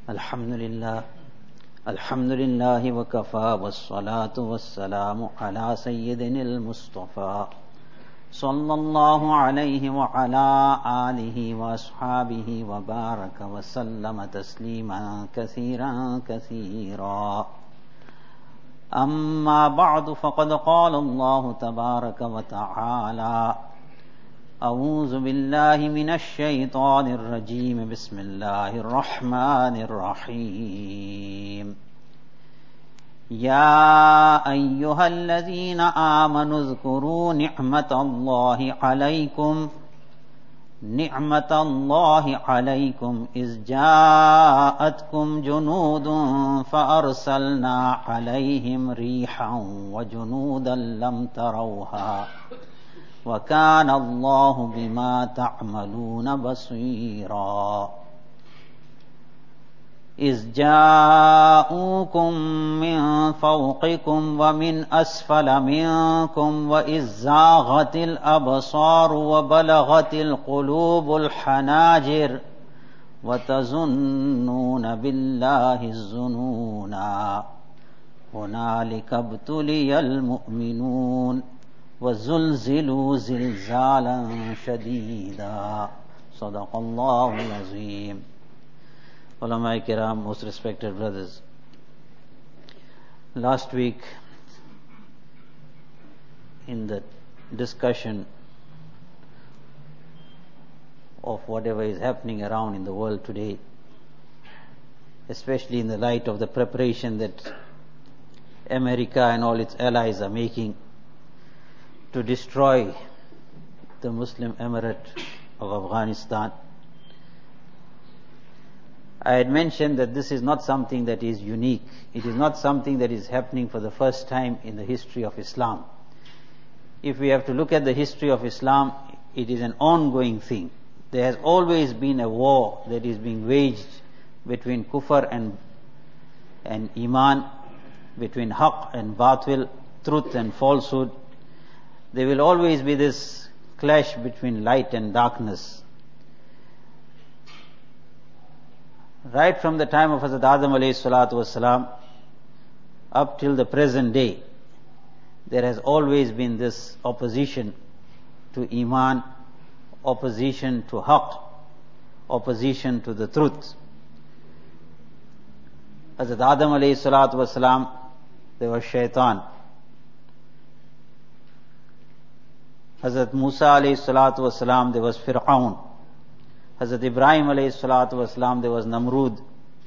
الحمد لله وكفى والصلاة والسلام على سيدنا المصطفى صلى الله عليه وعلى آله وأصحابه وبارك وسلم تسليما كثيرا أما بعد فقد قال الله تبارك وتعالى أعوذ بالله من الشيطان الرجيم بسم الله الرحمن الرحيم يا أيها الذين آمنوا اذكروا نعمة الله عليكم إذ جاءتكم جنود فأرسلنا عليهم ريحا وجنودا لم تروها وكان الله بما تعملون بصيرا إذ جاءوكم من فوقكم ومن أسفل منكم وإذ زاغت الأبصار وبلغت القلوب الحناجر وتظنون بالله الظنونا هنالك ابتلي المؤمنون وزلزلوا زلزالا شديدا صدق الله العظيم. Ulama kiram, most respected brothers, last week in the discussion of whatever is happening around in the world today, especially in the light of the preparation that America and all its allies are making to destroy the Muslim Emirate of Afghanistan, I had mentioned that this is not something that is unique. It is not something that is happening for the first time in the history of Islam. If we have to look at the history of Islam, it is an ongoing thing. There has always been a war that is being waged between kufr and iman, between haqq and batil, truth and falsehood. There will always be this clash between light and darkness. Right from the time of Hazrat Adam alayhi salatu wasalam up till the present day, there has always been this opposition to iman, opposition to haqq, opposition to the truth. Hazrat Adam alayhi salatu wasalam, there was shaitan. Hazrat Musa alayhi salatu wasalam, there was Fir'aun. Hazrat Ibrahim alayhi salatu wasalam, there was Namrud.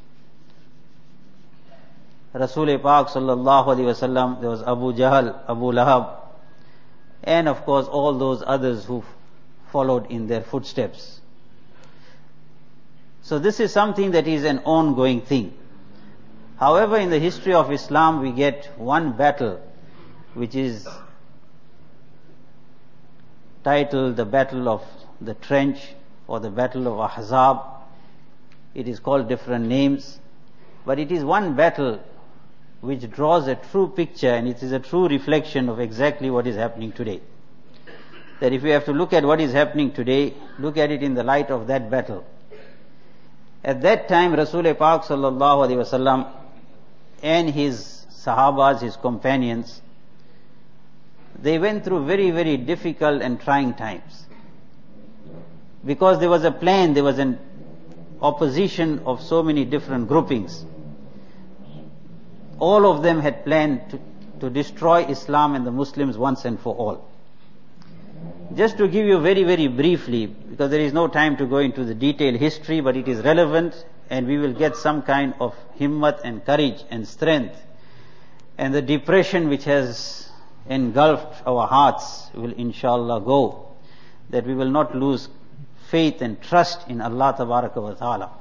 Rasul Pak sallallahu alayhi wasallam, there was Abu Jahl, Abu Lahab, and of course all those others who followed in their footsteps. So this is something that is an ongoing thing. However, in the history of Islam, we get one battle which is titled the Battle of the Trench or the Battle of Ahzab. It is called different names, but it is one battle which draws a true picture, and it is a true reflection of exactly what is happening today. That if we have to look at what is happening today, look at it in the light of that battle. At that time, Rasul Pak sallallahu alaihi wasallam and his sahabas, his companions, they went through very, very difficult and trying times. Because there was a plan, there was an opposition of so many different groupings. All of them had planned to destroy Islam and the Muslims once and for all. Just to give you very, very briefly, because there is no time to go into the detailed history, but it is relevant and we will get some kind of himmat and courage and strength. And the depression which has engulfed our hearts will inshallah go, that we will not lose faith and trust in Allah Tabaraka wa Ta'ala.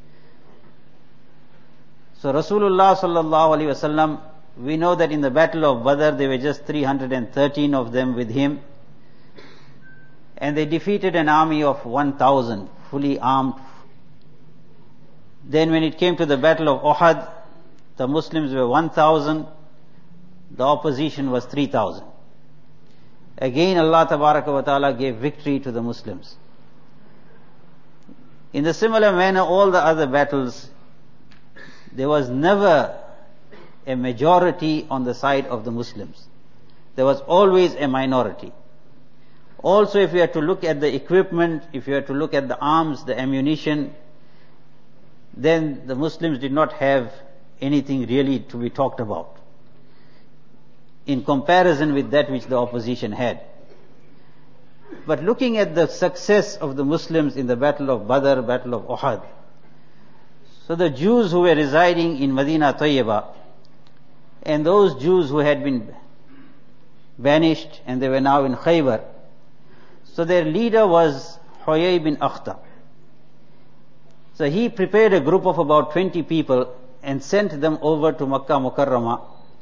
So Rasulullah sallallahu alaihi wasallam, we know that in the battle of Badr there were just 313 of them with him, and they defeated an army of 1,000 fully armed. Then when it came to the battle of Uhud, the Muslims were 1,000, the opposition was 3,000. Again Allah Tabaraka wa Ta'ala gave victory to the Muslims. In the similar manner, all the other battles there was never a majority on the side of the Muslims. There was always a minority. Also, if you have to look at the equipment, if you have to look at the arms, the ammunition, then the Muslims did not have anything really to be talked about in comparison with that which the opposition had. But looking at the success of the Muslims in the Battle of Badr, Battle of Uhud, so the Jews who were residing in Medina Tayyibah, and those Jews who had been banished and they were now in Khaybar, so their leader was Huyay bin Akhtab. So he prepared a group of about 20 people and sent them over to Makkah Mukarramah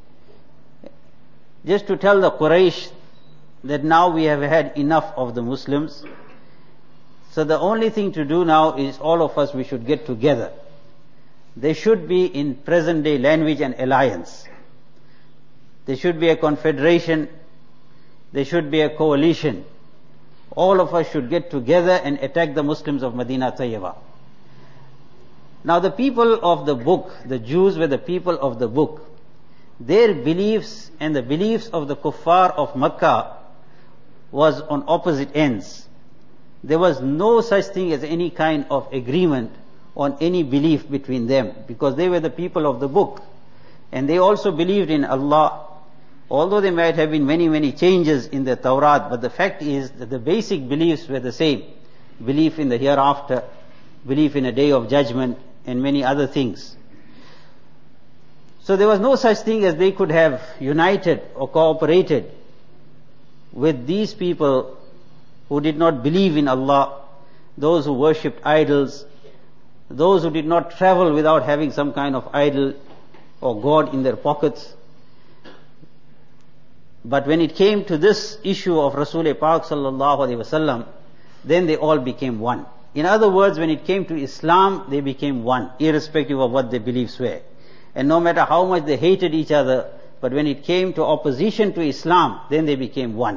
just to tell the Quraysh that now we have had enough of the Muslims. So the only thing to do now is all of us, we should get together. There should be, in present day language, an alliance. There should be a confederation. There should be a coalition. All of us should get together and attack the Muslims of Medina Tayyibah. Now the people of the book, the Jews were the people of the book. Their beliefs and the beliefs of the kuffar of Makkah was on opposite ends. There was no such thing as any kind of agreement on any belief between them, because they were the people of the book. And they also believed in Allah, although there might have been many, many changes in the Tawrat, but the fact is that the basic beliefs were the same. Belief in the hereafter, belief in a day of judgment, and many other things. So there was no such thing as they could have united or cooperated with these people who did not believe in Allah, those who worshipped idols, those who did not travel without having some kind of idol or god in their pockets. But when it came to this issue of Rasul Pak sallallahu alaihi wasallam, then they all became one. In other words, when it came to Islam, they became one, irrespective of what their beliefs were. And no matter how much they hated each other, but when it came to opposition to Islam, then they became one.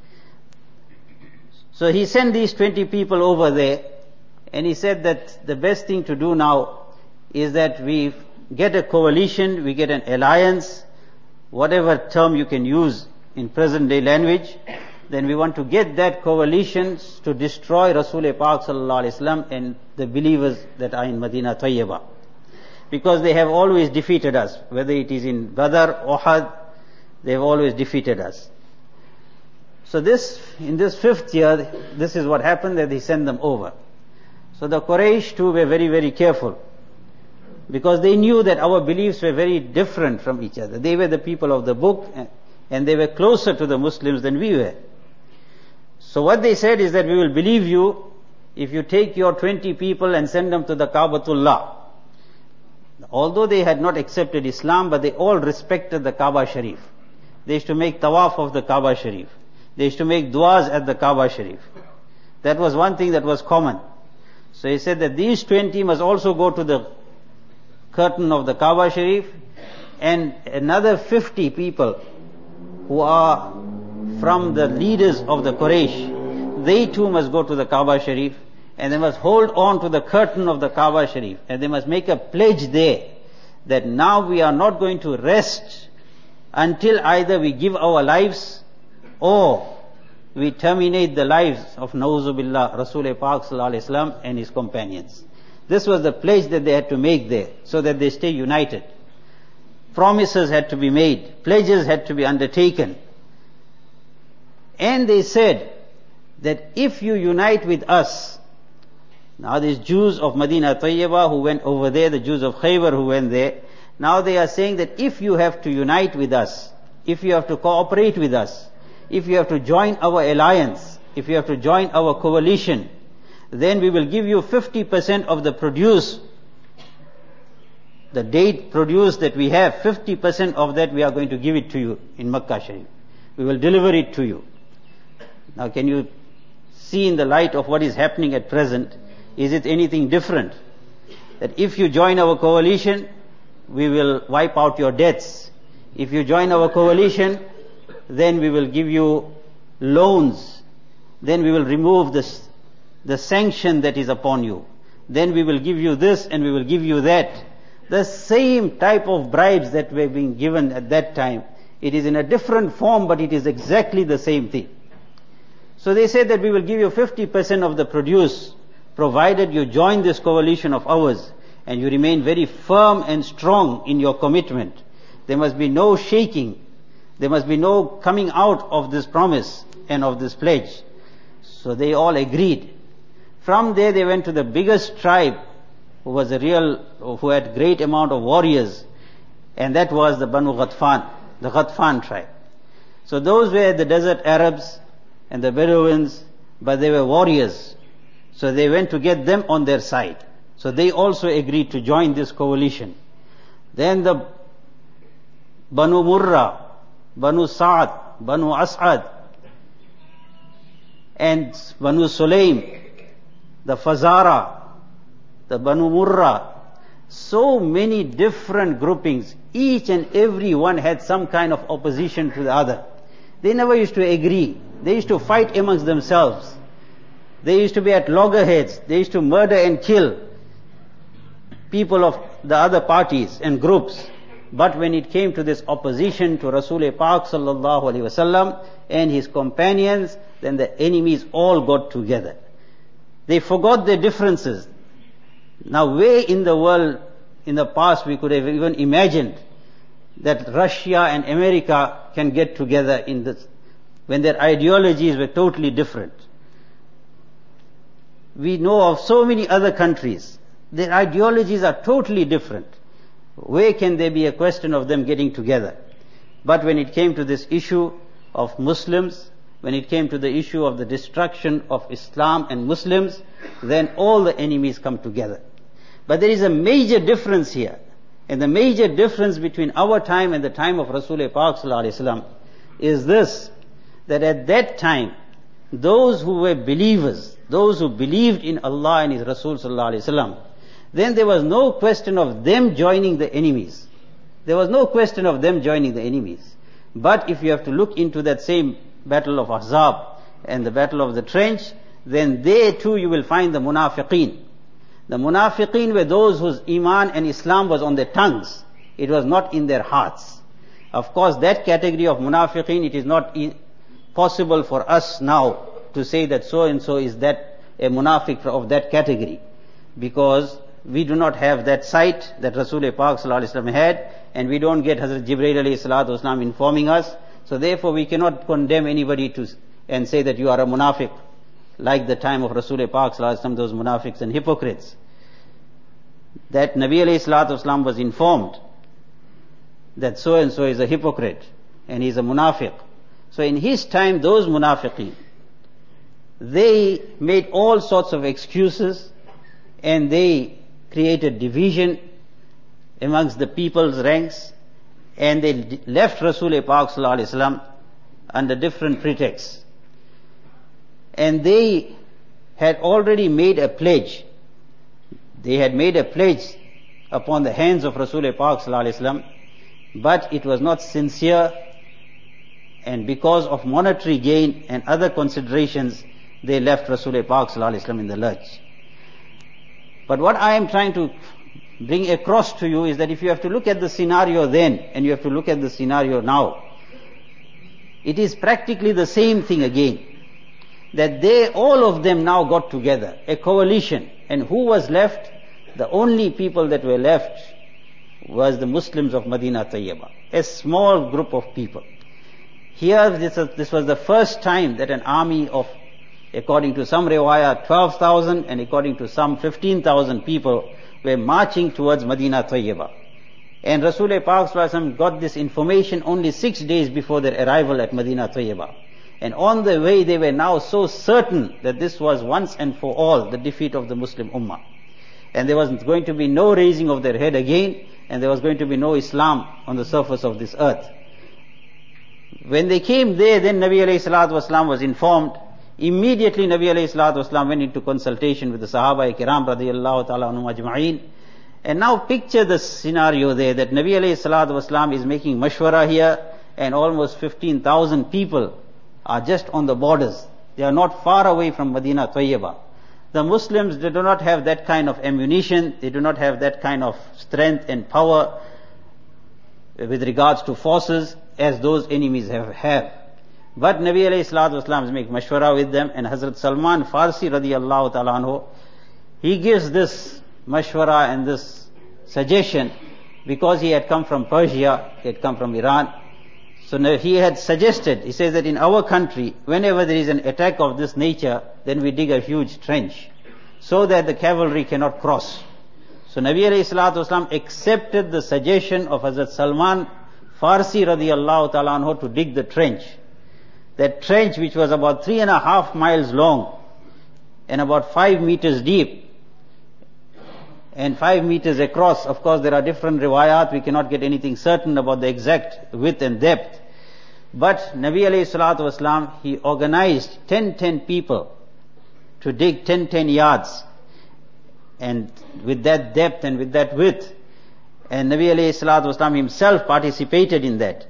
So he sent these 20 people over there, and he said that the best thing to do now is that we get a coalition, we get an alliance, whatever term you can use in present day language, then we want to get that coalition to destroy Rasul Pak sallallahu alaihi wasallam and the believers that are in Medina Tayyibah. Because they have always defeated us, whether it is in Badr, Uhud, they have always defeated us. So in this 5th year, this is what happened, that he sent them over. So the Quraysh too were very, very careful, because they knew that our beliefs were very different from each other. They were the people of the book, and they were closer to the Muslims than we were. So what they said is that we will believe you if you take your 20 people and send them to the Kaabatullah. Although they had not accepted Islam, but they all respected the Kaaba Sharif. They used to make tawaf of the Kaaba Sharif. They used to make du'as at the Kaaba Sharif. That was one thing that was common. So he said that these 20 must also go to the curtain of the Kaaba Sharif, and another 50 people who are from the leaders of the Quraysh, they too must go to the Kaaba Sharif, and they must hold on to the curtain of the Kaaba Sharif, and they must make a pledge there that now we are not going to rest until either we give our lives or we terminate the lives of Nauzubillah, Rasul Pak sallallahu alaihi wasallam and his companions. This was the pledge that they had to make there, so that they stay united. Promises had to be made, pledges had to be undertaken. And they said that if you unite with us, now these Jews of Medina Tayyibah who went over there, the Jews of Khaybar who went there, now they are saying that if you have to unite with us, if you have to cooperate with us, if you have to join our alliance, if you have to join our coalition, then we will give you 50% of the produce, the date produce that we have, 50% of that we are going to give it to you in Makkah Sharif. We will deliver it to you. Now can you see in the light of what is happening at present, is it anything different? That if you join our coalition, we will wipe out your debts. If you join our coalition, then we will give you loans. Then we will remove the sanction that is upon you. Then we will give you this and we will give you that. The same type of bribes that were being given at that time. It is in a different form, but it is exactly the same thing. So they said that we will give you 50% of the produce, provided you join this coalition of ours, and you remain very firm and strong in your commitment. There must be no shaking. There must be no coming out of this promise and of this pledge. So they all agreed. From there they went to the biggest tribe, who had great amount of warriors, and that was the Banu Ghatfan, the Ghatfan tribe. So those were the desert Arabs and the Bedouins, but they were warriors. So they went to get them on their side. So they also agreed to join this coalition. Then the Banu Murrah, Banu Sa'ad, Banu As'ad, and Banu Sulaim, the Fazara, the Banu Murrah, so many different groupings. Each and every one had some kind of opposition to the other. They never used to agree. They used to fight amongst themselves. They used to be at loggerheads. They used to murder and kill people of the other parties and groups. But when it came to this opposition to Rasul Pak sallallahu alaihi wasallam and his companions, then the enemies all got together. They forgot their differences. Now where in the world in the past we could have even imagined that Russia and America can get together in this, when their ideologies were totally different. We know of so many other countries. Their ideologies are totally different. Where can there be a question of them getting together? But when it came to this issue of Muslims, when it came to the issue of the destruction of Islam and Muslims, then all the enemies come together. But there is a major difference here. And the major difference between our time and the time of Rasul Pak sallallahu alaihi wasallam is this, that at that time, those who were believers, those who believed in Allah and His Rasul sallallahu alaihi wasallam, then there was no question of them joining the enemies. There was no question of them joining the enemies. But if you have to look into that same battle of Ahzab and the battle of the trench, then there too you will find the munafiqeen. The munafiqeen were those whose iman and Islam was on their tongues. It was not in their hearts. Of course, that category of munafiqeen, it is not possible for us now to say that so and so is that a munafiq of that category, because we do not have that sight that Rasul Pak sallallahu alaihi wasallam had, and we don't get Hazrat Jibreel alayhi salatu wasalam informing us. So therefore we cannot condemn anybody and say that you are a munafiq, like the time of Rasul Pak sallallahu alaihi wasallam, those munafiqs and hypocrites. That Nabi alayhi salatu wasalam was informed that so and so is a hypocrite and he is a munafiq. So in his time, those munafiqeen, they made all sorts of excuses and they created division amongst the people's ranks, and they left Rasul Pak sallallahu alaihi wasallam under different pretexts. And they had already made a pledge. They had made a pledge upon the hands of Rasul Pak sallallahu alaihi wasallam, but it was not sincere, and because of monetary gain and other considerations, they left Rasul Pak sallallahu alaihi wasallam in the lurch. But what I am trying to bring across to you is that if you have to look at the scenario then and you have to look at the scenario now, it is practically the same thing again. That all of them now got together, a coalition. And who was left? The only people that were left was the Muslims of Medina Tayyibah, a small group of people. Here this was the first time that an army of, according to some riwayah, 12,000 and according to some 15,000 people were marching towards Medina Tayyibah. And Rasul Pak sallallahu alaihi wasallam got this information only 6 days before their arrival at Medina Tayyibah. And on the way they were now so certain that this was once and for all the defeat of the Muslim Ummah. And there was going to be no raising of their head again, and there was going to be no Islam on the surface of this earth. When they came there, then Nabi alayhi salatu wasalam was informed. Immediately Nabi alayhi salatu wasalam went into consultation with the Sahaba Kiram radiyallahu ta'ala anhum ajma'een. And now picture the scenario there, that Nabi alayhi salatu wasalam is making mashwara here, and almost 15,000 people are just on the borders. They are not far away from Medina Tayyibah. The Muslims, they do not have that kind of ammunition, they do not have that kind of strength and power with regards to forces as those enemies have. But Nabi alayhi salatu wasalam make mashwara with them, and Hazrat Salman Farsi radiyallahu ta'ala anhu, he gives this mashwara and this suggestion because he had come from Persia, he had come from Iran. So he had suggested, he says that in our country, whenever there is an attack of this nature, then we dig a huge trench so that the cavalry cannot cross. So Nabi alayhi salatu wasalam accepted the suggestion of Hazrat Salman Farsi radiyallahu ta'ala anhu to dig the trench. That trench, which was about 3.5 miles long and about 5 meters deep and 5 meters across. Of course, there are different riwayat, we cannot get anything certain about the exact width and depth. But Nabi alayhi salatu wasalam, he organized 10 people to dig 10 yards, and with that depth and with that width. And Nabi alayhi salatu wasalam himself participated in that.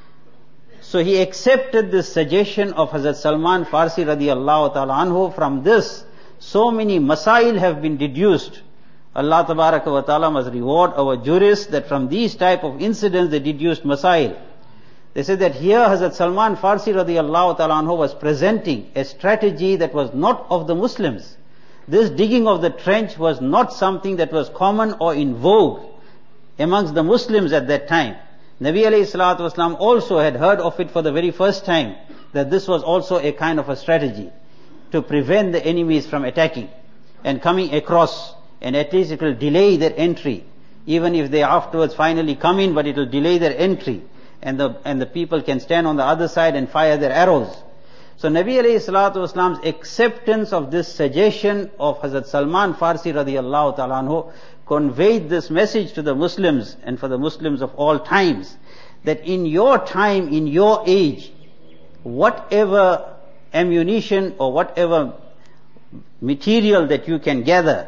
So he accepted this suggestion of Hazrat Salman Farsi radiyallahu ta'ala anhu. From this, so many masail have been deduced. Allah tabaraka wa ta'ala must reward our jurists that from these type of incidents they deduced masail. They said that here Hazrat Salman Farsi radiyallahu ta'ala anhu was presenting a strategy that was not of the Muslims. This digging of the trench was not something that was common or in vogue amongst the Muslims at that time. Nabi alayhi salatu wasalam also had heard of it for the very first time, that this was also a kind of a strategy to prevent the enemies from attacking and coming across, and at least it will delay their entry, even if they afterwards finally come in, but it will delay their entry, and the people can stand on the other side and fire their arrows. So Nabi alayhi salatu wasalam's acceptance of this suggestion of Hazrat Salman Farsi radiyallahu ta'ala anhu conveyed this message to the Muslims and for the Muslims of all times, that in your time, in your age, whatever ammunition or whatever material that you can gather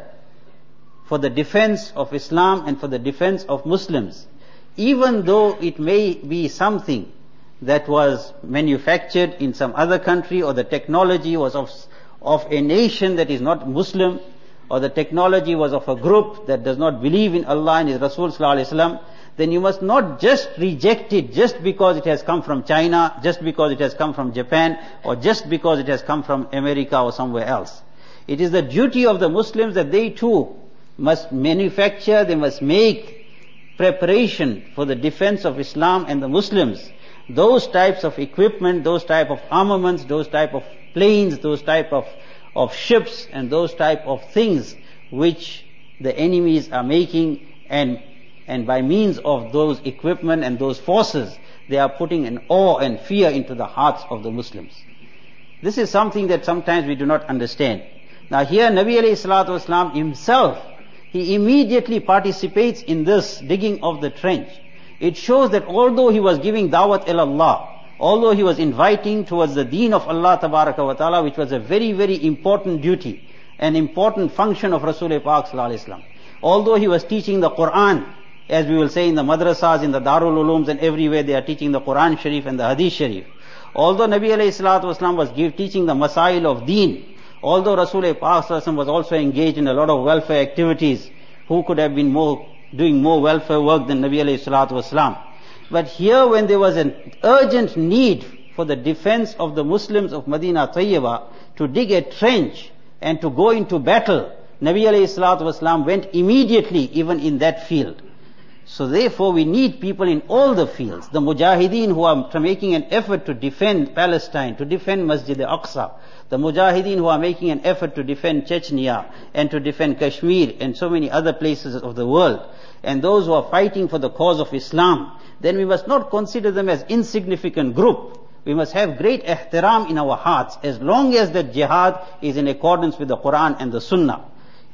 for the defense of Islam and for the defense of Muslims, even though it may be something that was manufactured in some other country, or the technology was of a nation that is not Muslim, or the technology was of a group that does not believe in Allah and His Rasul sallallahu alaihi wasallam, then you must not just reject it just because it has come from China, just because it has come from Japan, or just because it has come from America or somewhere else. It is the duty of the Muslims that they too must manufacture, they must make preparation for the defense of Islam and the Muslims. Those types of equipment, those type of armaments, those type of planes, those type of ships, and those type of things which the enemies are making, and by means of those equipment and those forces, they are putting an awe and fear into the hearts of the Muslims. This is something that sometimes we do not understand. Now here Nabi alayhi salatu wasalam himself, he immediately participates in this digging of the trench. It shows that although he was giving da'wat ilallah, although he was inviting towards the deen of Allah tabaraka wa ta'ala, which was a very, very important duty, an important function of Rasul-e Pak sallallahu alaihi wasallam, although he was teaching the Quran, as we will say in the madrasas, in the Darul Ulooms, and everywhere they are teaching the Quran Sharif and the Hadith Sharif, although Nabi alayhi salatu wasalam was teaching the masail of deen, although Rasul-e Pak sallallahu alaihi wasallam was also engaged in a lot of welfare activities, who could have been doing more welfare work than Nabi alayhi salatu wasalam. But here when there was an urgent need for the defense of the Muslims of Medina Tayyibah to dig a trench and to go into battle, Nabi alayhi salatu wasalam went immediately even in that field. So therefore we need people in all the fields, the mujahideen who are making an effort to defend Palestine, to defend Masjid al-Aqsa, the mujahideen who are making an effort to defend Chechnya and to defend Kashmir and so many other places of the world, and those who are fighting for the cause of Islam, then we must not consider them as insignificant group. We must have great ihtiram in our hearts as long as that jihad is in accordance with the Quran and the Sunnah.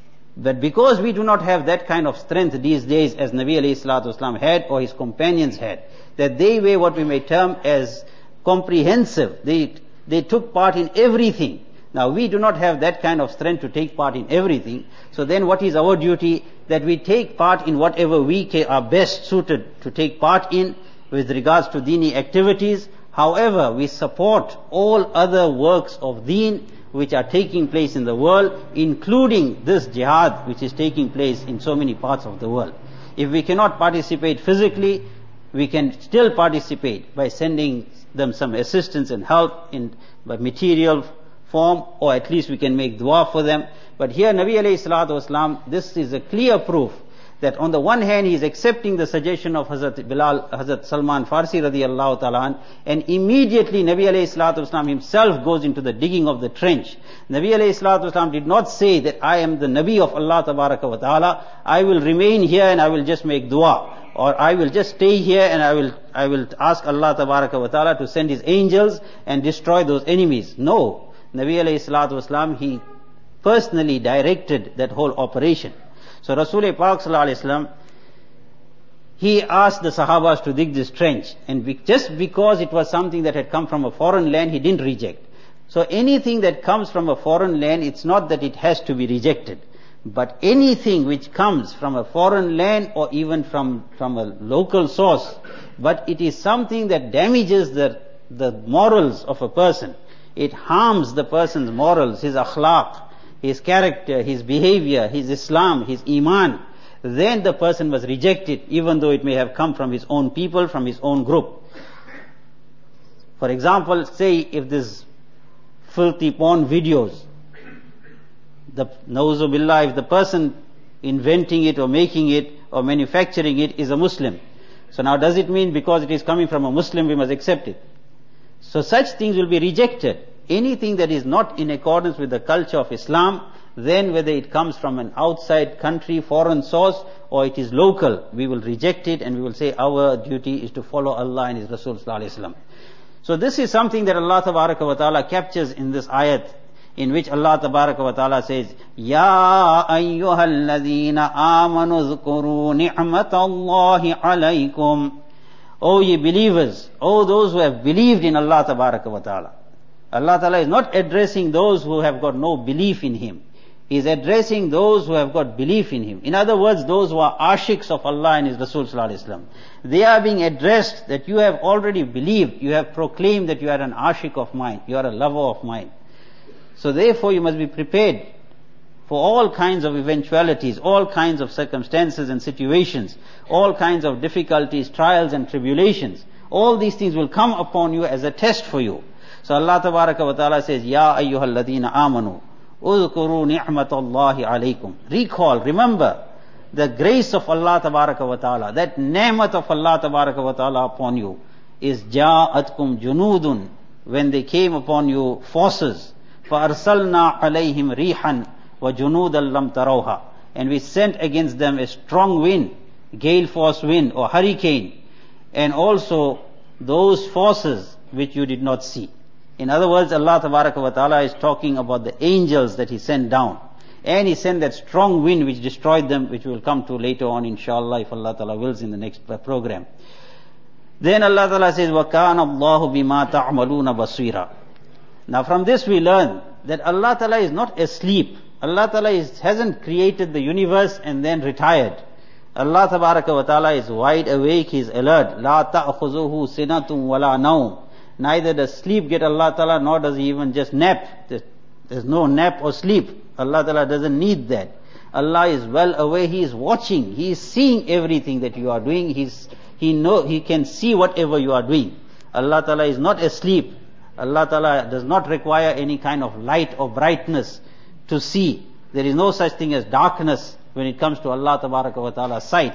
But because we do not have that kind of strength these days as Nabi alayhi salatu wasalam had or his companions had, that they were what we may term as comprehensive. They took part in everything. Now we do not have that kind of strength to take part in everything. So then what is our duty? That we take part in whatever we are best suited to take part in with regards to dini activities. However, we support all other works of deen which are taking place in the world, including this jihad which is taking place in so many parts of the world. If we cannot participate physically, we can still participate by sending them some assistance and help by material form, or at least we can make dua for them. But here Nabi alayhi salatu wasalam, this is a clear proof that on the one hand he is accepting the suggestion of Hazrat Bilal, Hazrat Salman Farsi radiyallahu ta'ala an, and immediately Nabi alayhi salatu wasalam himself goes into the digging of the trench. Nabi alayhi salatu wasalam did not say that I am the Nabi of Allah tabaraka wa ta'ala, I will remain here and I will just make dua, or I will just stay here and I will ask Allah tabaraka wa ta'ala to send his angels and destroy those enemies. No. Nabi alayhi salatu wasalam, he personally directed that whole operation. So Rasul Pak sallallahu alayhi wasallam, he asked the Sahabas to dig this trench, and just because it was something that had come from a foreign land, he didn't reject. So anything that comes from a foreign land, it's not that it has to be rejected. But anything which comes from a foreign land or even from a local source, but it is something that damages the morals of a person, it harms the person's morals, his akhlaq, his character, his behavior, his Islam, his Iman, then the person must reject it, even though it may have come from his own people, from his own group. For example, say if this filthy porn videos, Nauzu billah, if the person inventing it or making it or manufacturing it is a Muslim, so now does it mean because it is coming from a Muslim we must accept it? So such things will be rejected. Anything that is not in accordance with the culture of Islam, then whether it comes from an outside country, foreign source, or it is local, we will reject it and we will say our duty is to follow Allah and His Rasul sallallahu alaihi wasallam. So this is something that Allah tabaraka wa ta'ala captures in this ayat, in which Allah tabaraka wa ta'ala says, Ya ayyuhalladhina amanu dhkuru ni'matallahi alaykum. O ye believers, O those who have believed in Allah tabaraka wa ta'ala. Allah Ta'ala is not addressing those who have got no belief in Him. He is addressing those who have got belief in Him. In other words, those who are ashiks of Allah and His Rasul sallallahu alaihi wasallam. They are being addressed that you have already believed, you have proclaimed that you are an ashik of mine, you are a lover of mine. So therefore you must be prepared for all kinds of eventualities, all kinds of circumstances and situations, all kinds of difficulties, trials and tribulations. All these things will come upon you as a test for you. So Allah tabaraka wa ta'ala says, Ya ayyuhalladhina amanu, udhkuru ni'matallahi alaykum. Recall, remember the grace of Allah tabaraka wa ta'ala, that ni'mat of Allah tabaraka wa ta'ala upon you is ja'atkum junudun, when they came upon you forces, فَأَرْسَلْنَا عَلَيْهِمْ رِيحًا وَجُنُودًا لَمْ تَرَوْهَا. And we sent against them a strong wind, gale force wind or hurricane, and also those forces which you did not see. In other words, Allah Tabaraka wa Ta'ala is talking about the angels that He sent down. And He sent that strong wind which destroyed them, which we will come to later on inshallah, if Allah Ta'ala wills, in the next program. Then Allah Ta'ala says, وَكَانَ اللَّهُ بِمَا تَعْمَلُونَ بَصِيرًا. Now from this we learn that Allah Ta'ala is not asleep. Allah Ta'ala hasn't created the universe and then retired. Allah Tabaraka wa Ta'ala is wide awake, He is alert. لَا تَأْخُذُهُ سِنَةٌ وَلَا نَوْمٌ. Neither does sleep get Allah Ta'ala, nor does He even just nap. There's no nap or sleep. Allah Ta'ala doesn't need that. Allah is well aware, He is watching, He is seeing everything that you are doing, He can see whatever you are doing. Allah Ta'ala is not asleep. Allah Ta'ala does not require any kind of light or brightness to see. There is no such thing as darkness when it comes to Allah Tabaraka wa Ta'ala's sight.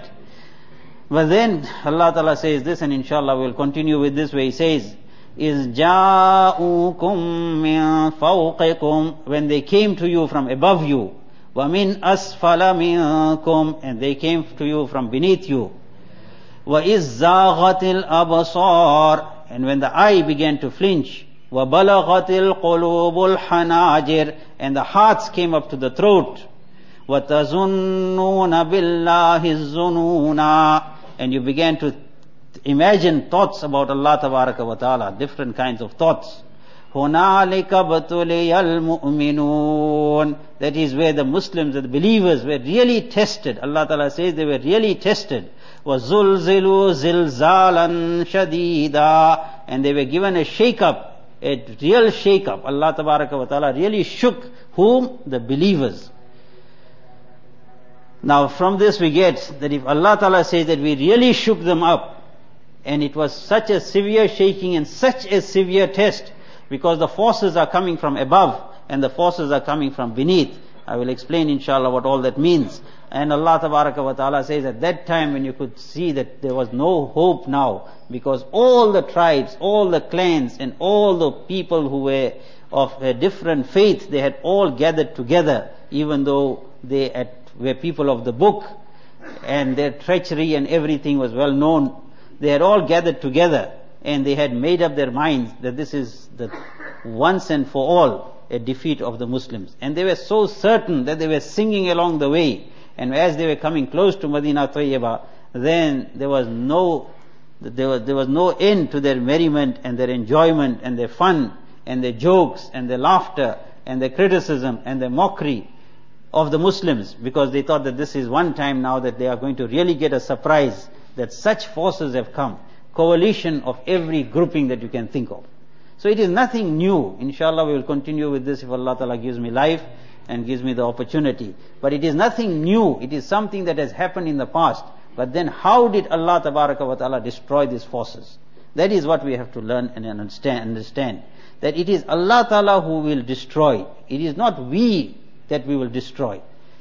But then Allah Ta'ala says this, and inshallah we will continue with this, where He says, إِذْ جَاءُوكُمْ مِنْ فَوْقِكُمْ, when they came to you from above you, وَمِنْ أَسْفَلَ مِنْكُمْ, and they came to you from beneath you, وَإِذْ زَاغَتِ الْأَبْصَارِ, and when the eye began to flinch, وَبَلَغَتِ الْقُلُوبُ الْحَنَاجِرِ, and the hearts came up to the throat, وَتَظُنُّونَ بِاللَّهِ الظُّنُونَ, and you began to imagine thoughts about Allah Tabaraka wa Ta'ala, different kinds of thoughts. هُنَالِكَ بَتُلِيَ الْمُؤْمِنُونَ, that is where the Muslims, the believers were really tested. Allah Ta'ala says they were really tested. وَزُلْزِلُوا زِلْزَالًا شَدِيدًا. And they were given a shake-up, a real shake-up. Allah Tabaraka wa Ta'ala really shook whom? The believers. Now from this we get that if Allah Ta'ala says that we really shook them up, and it was such a severe shaking and such a severe test, because the forces are coming from above and the forces are coming from beneath. I will explain inshallah what all that means. And Allah Tabaraka wa Ta'ala says at that time when you could see that there was no hope now, because all the tribes, all the clans and all the people who were of a different faith, they had all gathered together, even though they were people of the book and their treachery and everything was well known. They had all gathered together and they had made up their minds that this is the once and for all a defeat of the Muslims. And they were so certain that they were singing along the way. And as they were coming close to Madinah Tayyibah, then there was no end to their merriment and their enjoyment and their fun and their jokes and their laughter and their criticism and their mockery of the Muslims, because they thought that this is one time now that they are going to really get a surprise, that such forces have come, coalition of every grouping that you can think of. So it is nothing new. Inshallah we will continue with this if Allah Ta'ala gives me life and gives me the opportunity. But it is nothing new. It is something that has happened in the past. But then how did Allah Tabaraka wa Ta'ala destroy these forces? That is what we have to learn and understand. That it is Allah Ta'ala who will destroy. It is not we that we will destroy.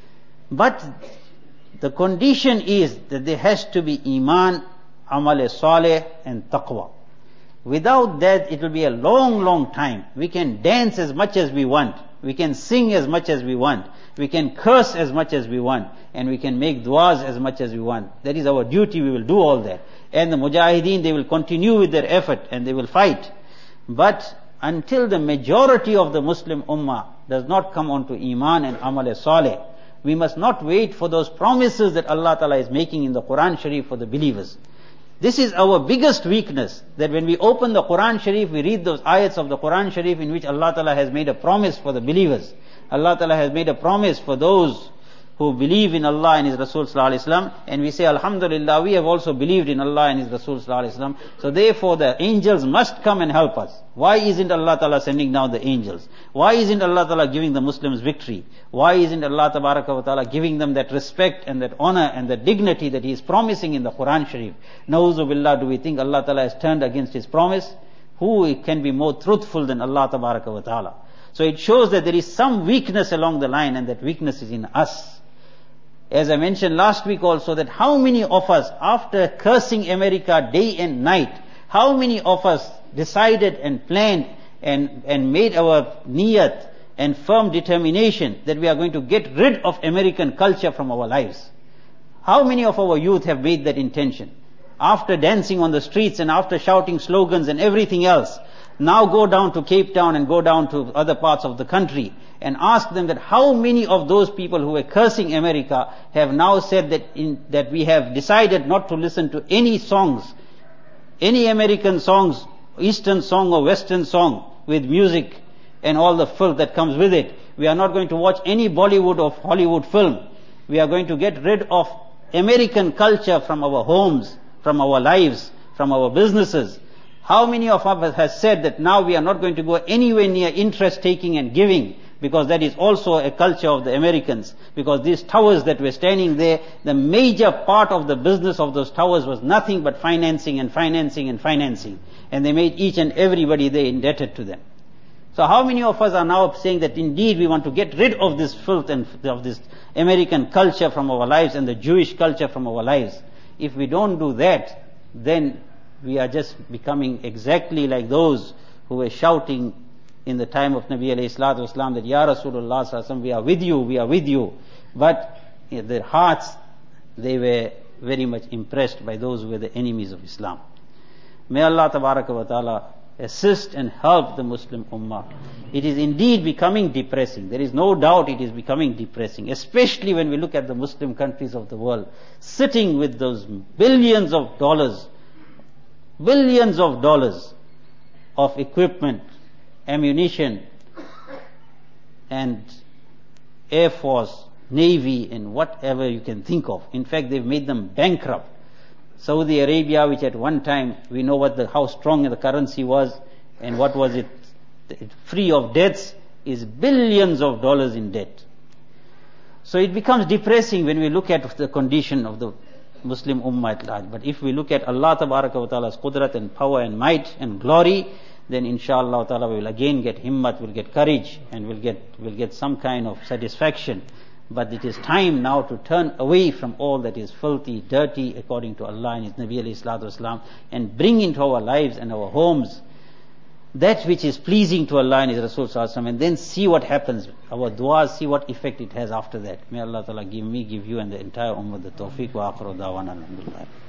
But the condition is that there has to be iman, amal saleh and taqwa. Without that it will be a long time. We can dance as much as we want. We can sing as much as we want. We can curse as much as we want. And we can make du'as as much as we want. That is our duty, we will do all that. And the mujahideen, they will continue with their effort and they will fight. But until the majority of the Muslim ummah does not come onto iman and amal saleh, we must not wait for those promises that Allah Ta'ala is making in the Quran Sharif for the believers. This is our biggest weakness, that when we open the Quran Sharif, we read those ayats of the Quran Sharif in which Allah Ta'ala has made a promise for the believers. Allah Ta'ala has made a promise for those who believe in Allah and His Rasul Sallallahu Alaihi Wasallam, and we say Alhamdulillah, we have also believed in Allah and His Rasul Sallallahu Alaihi Wasallam. So therefore the angels must come and help us. Why isn't Allah Ta'ala sending down the angels? Why isn't Allah Ta'ala giving the Muslims victory? Why isn't Allah Tabaraka wa Ta'ala giving them that respect and that honor and that dignity that He is promising in the Quran Sharif? Na'uzu billah, do we think Allah Ta'ala has turned against His promise? Who can be more truthful than Allah Tabaraka wa Ta'ala? So it shows that there is some weakness along the line, and that weakness is in us. As I mentioned last week also, that how many of us, after cursing America day and night, how many of us decided and planned and made our niyat and firm determination that we are going to get rid of American culture from our lives? How many of our youth have made that intention? After dancing on the streets and after shouting slogans and everything else, now go down to Cape Town and go down to other parts of the country and ask them that how many of those people who were cursing America have now said that we have decided not to listen to any songs, any American songs, Eastern song or Western song with music and all the filth that comes with it. We are not going to watch any Bollywood or Hollywood film. We are going to get rid of American culture from our homes, from our lives, from our businesses. How many of us has said that now we are not going to go anywhere near interest taking and giving, because that is also a culture of the Americans. Because these towers that were standing there, the major part of the business of those towers was nothing but financing and financing and financing. And they made each and everybody there indebted to them. So how many of us are now saying that indeed we want to get rid of this filth and of this American culture from our lives and the Jewish culture from our lives? If we don't do that, then we are just becoming exactly like those who were shouting in the time of Nabi alayhi salatu wasalam that Ya Rasulullah sallallahu alaihi wasallam, we are with you, we are with you. But their hearts, they were very much impressed by those who were the enemies of Islam. May Allah Tabaraka wa Ta'ala assist and help the Muslim Ummah. It is indeed becoming depressing. There is no doubt it is becoming depressing, especially when we look at the Muslim countries of the world, sitting with those billions of dollars of equipment, ammunition, and Air Force, Navy, and whatever you can think of. In fact, they've made them bankrupt. Saudi Arabia, which at one time, we know how strong the currency was, and what was it, free of debts, is billions of dollars in debt. So it becomes depressing when we look at the condition of the Muslim Ummah at large. But if we look at Allah Tabaraka wa Ta'ala's qudrat and power and might and glory, then inshallah ta'ala we will again get himmat, we'll get courage, and we'll get some kind of satisfaction. But it is time now to turn away from all that is filthy, dirty, according to Allah and His Nabi alayhi salatu wasalam, and bring into our lives and our homes that which is pleasing to Allah and His Rasul sallallahu alaihi wasallam, and then see what happens. Our du'as, see what effect it has after that. May Allah ta'ala give me, give you and the entire ummah the tawfiq wa akhiru da'wana alhamdulillah.